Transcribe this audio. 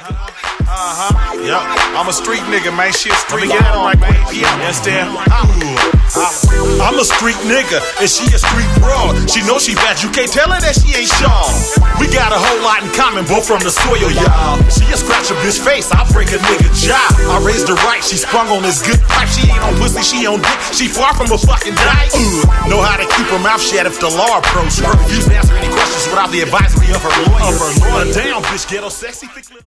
Yup, I'm a street nigga, man. She a street nigga. You understand? I'm a street nigga, and she a street broad. She know she bad, you can't tell her that she ain't Shaw. We got a whole lot in common, both from the soil, y'all. She a scratch a bitch face, I break a nigga jaw. I raised her right, she sprung on this good pipe. She ain't on pussy, she on dick. She far from a fucking dyke. Know how to keep her mouth shut if the law approach. She refuse to answer any questions without the advisory of her lawyer. Damn, bitch, ghetto sexy.